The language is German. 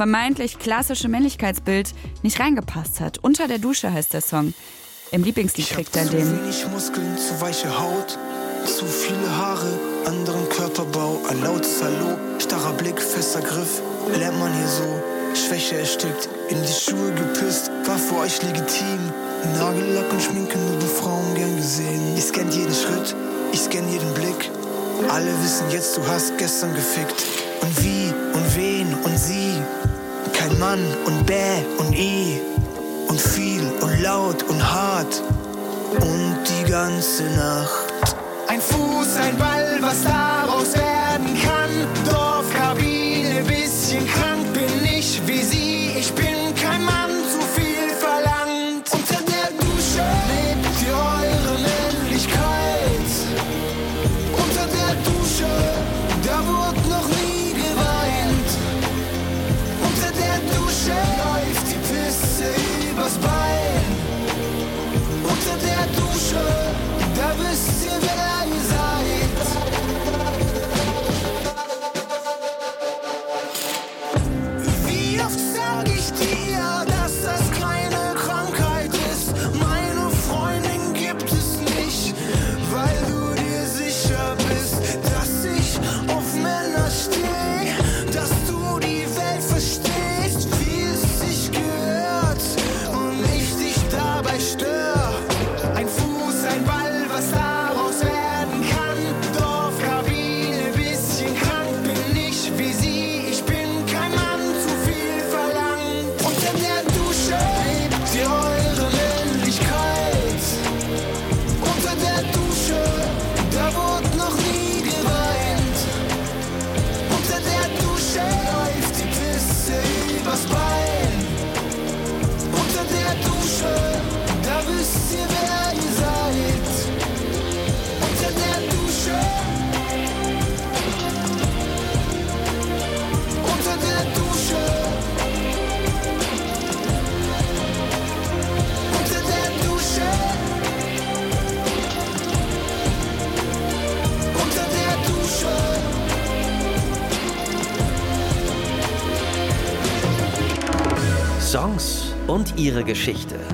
vermeintlich klassische Männlichkeitsbild nicht reingepasst hat. Unter der Dusche heißt der Song. Im Lieblingslied kriegt er den. Zu wenig Muskeln, zu weiche Haut, zu viele Haare, anderen Körperbau, ein lautes Hallo, starrer Blick, fester Griff, lernt man hier so. Schwäche erstickt, in die Schuhe gepisst, war für euch legitim. Nagellack und Schminke nur bei Frauen gern gesehen. Ihr scannt jeden Schritt, ich scann jeden Blick. Alle wissen jetzt, du hast gestern gefickt. Und wie und wen und sie. Kein Mann und bäh und und viel und laut und hart. Und die ganze Nacht. Ein Fuß, ein Ball, was daraus werden kann. Dorfkabine, bisschen krank bin ich wie sie. Ich bin kein Mann, zu viel verlangt. Unter der Dusche lebt ihr eure Männlichkeit. Unter der Dusche, da wurde noch nie geweint. Unter der Dusche läuft die Pisse übers Bein. Unter der Dusche, da wisst ihr, wer ihr seid. Wie oft sag ich dir, dass das keine Krankheit ist? Meine Freundin gibt es nicht, weil du dir sicher bist, dass ich auf Männer stehe, dass du die Welt verstehst, wie es sich gehört und ich dich dabei stör. Ein Fuß, ein Ball, was daraus werden kann. Dorfkabine, bisschen krank bin ich wie sie. Ich bin kein Mann, zu viel verlangt. Unter der Dusche lebt ihr eure Männlichkeit. Unter der Dusche, da wurde noch nie geweint. Unter der Dusche läuft die Pisse übers Bein. Unter der Dusche, da wisst ihr, wer ihr seid. Unter der Dusche. Unter der Dusche. Unter der Dusche. Unter der Dusche. Songs und ihre Geschichte.